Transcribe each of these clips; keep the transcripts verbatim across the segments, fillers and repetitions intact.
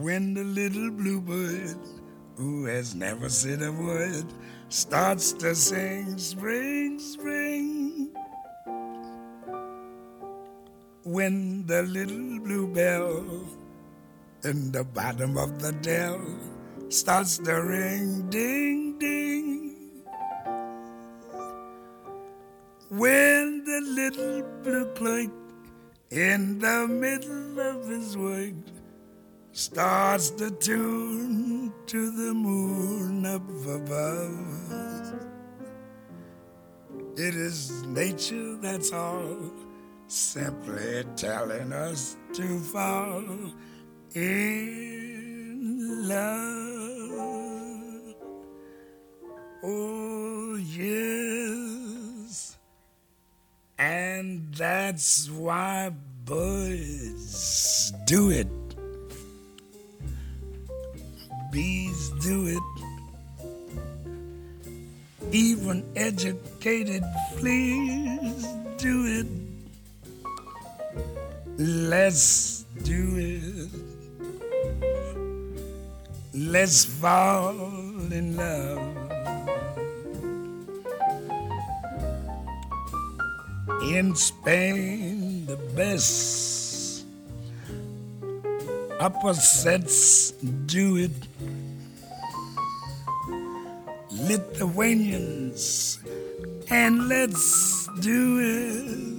When the little bluebird, who has never said a word, starts to sing spring, spring. When the little bluebell in the bottom of the dell starts to ring, ding, ding. When the little blue clerk in the middle of his work starts to tune to the moon up above, it is nature, that's all, simply telling us to fall in love. Oh, yes. And that's why birds do it. Bees do it. Even educated fleas do it. Let's do it. Let's fall in love. In Spain, the best upper sets do it. Lithuanians, and let's do it.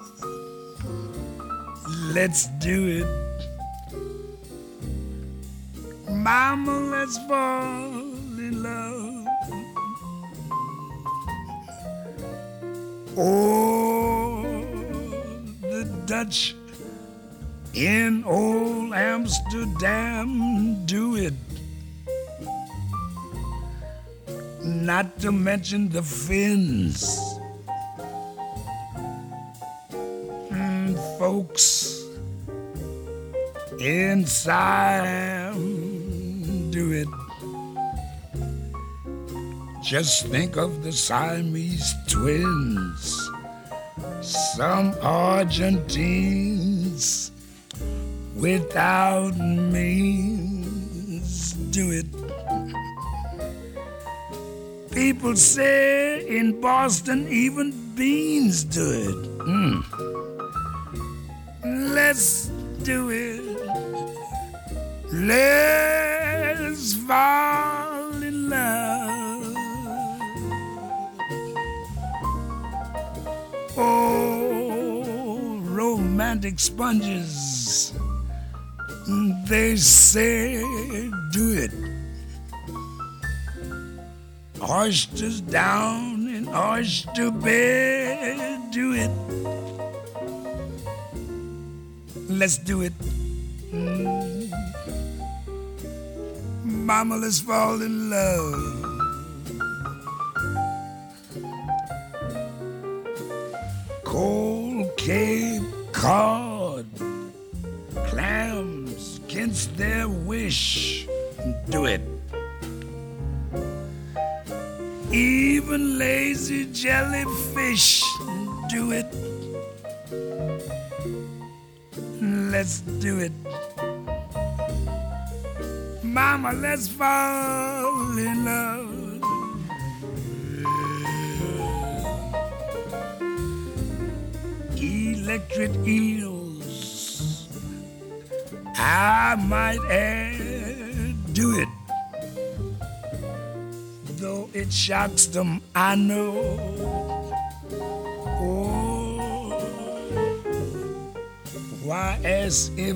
Let's do it. Mama, let's fall in love. Oh, the Dutch in old Amsterdam do it. Not to mention the Finns. Mm, folks in Siam do it. Just think of the Siamese twins. Some Argentines without means do it. People say in Boston even beans do it. Mm. Let's do it. Let's fall in love. Oh, romantic sponges, they say do it. Oysters down in oyster bed do it. Let's do it. Mm. Mama, let's fall in love. Cold Cape Cod clams against their wish do it. Even lazy jellyfish do it. Let's do it. Mama, let's fall in love. Electric eels, I might add, do it. Though it shocks them, I know. Oh, why, as if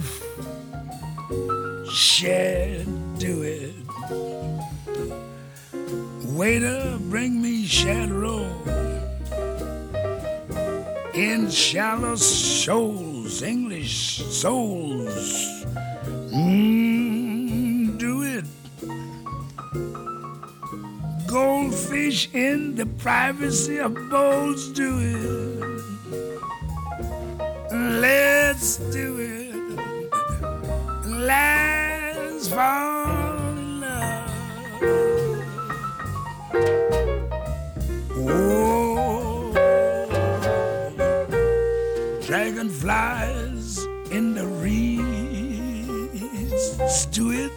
shad do it. Waiter, bring me shad roll in shallow shoals, English souls. Mmm, do it. Goldfish in the privacy of bowls do it. Let's do it. Let's fall in love. Oh, dragonflies in the reeds do it.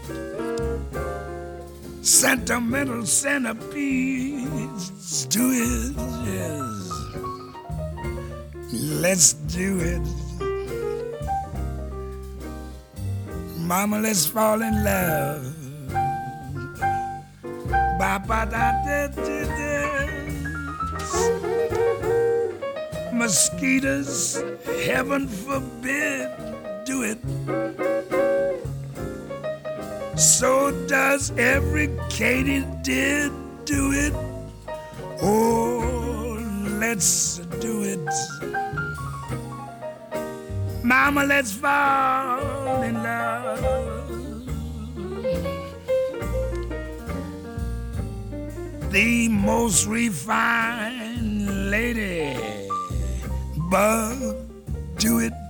sentimental centipedes. Do it, yes. Let's do it. Mama, let's fall in love. Ba-ba-da-da-da-da. Mosquitoes, heaven forbid, do it. So does every katydid do it. Oh, let's do it. Mama, let's fall in love. The most refined lady bug do it.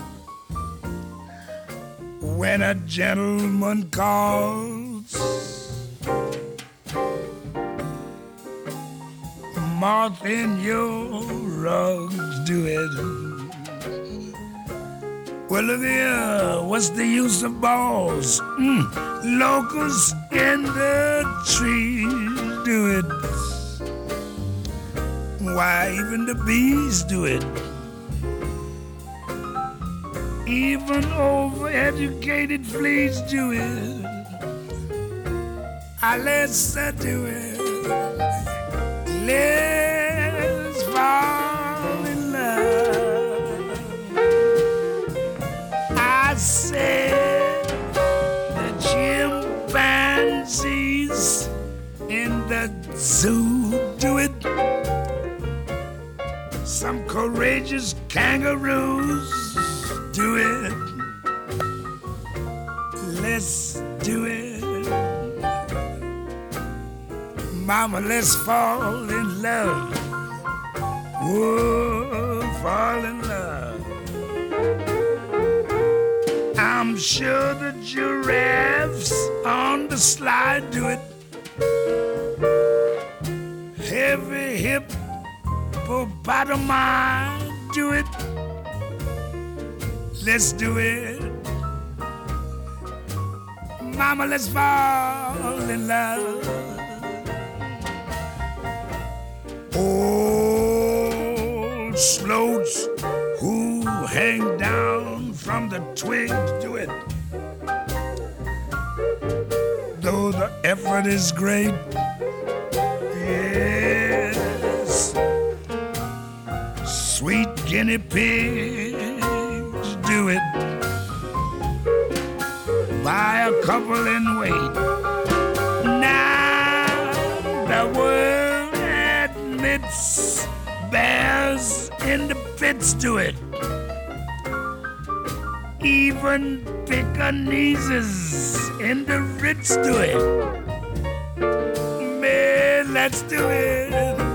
When a gentleman calls, moth in your rugs do it. Well, look here, what's the use of balls? Mm, locusts in the trees do it. Why, even the bees do it. Even overeducated fleas do it. Ah, let's uh, do it. Let's fall in love. I said the chimpanzees in the zoo do it. Some courageous kangaroos do it. Let's do it. Mama, let's fall in love. Whoa, fall in love. I'm sure the giraffes on the slide do it. Heavy hippopotami do it. Let's do it. Mama, let's fall in love. Old sloats who hang down from the twigs do it. Though the effort is great, yes. Sweet guinea pigs do it. Buy a couple and wait. Now the world admits bears in the pits do it. Even Pekingese in the Ritz do it. Man, let's do it.